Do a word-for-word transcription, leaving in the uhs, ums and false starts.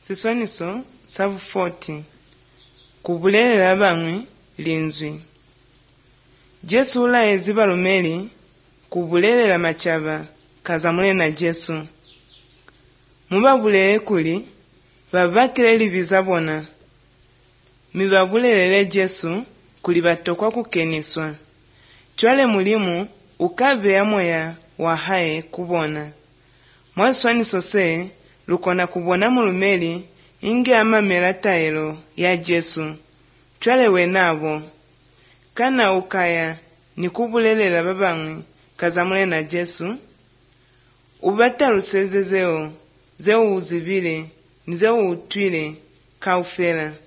Siswaniso sabu forty kubulelela bamwe linzwi. Jesu ula eziba lumeli kubulelela machaba kazamule na Jesu. Mubabulele kuli babakile libizabona. Mibabulelele Jesu kuli batokwa kukeniswa. Chwale mulimu ukabe ya moya wahaye kubona. Mwaswaniso se lukona kubona mulumeli inge amamela taelo ya Jesu. Chwale wenabo. Kana ukaya ni kubulelela babangwi kazamule na Jesu. Ubataruseze zeo, zeo uzibile, nzeo utwile, kaufela.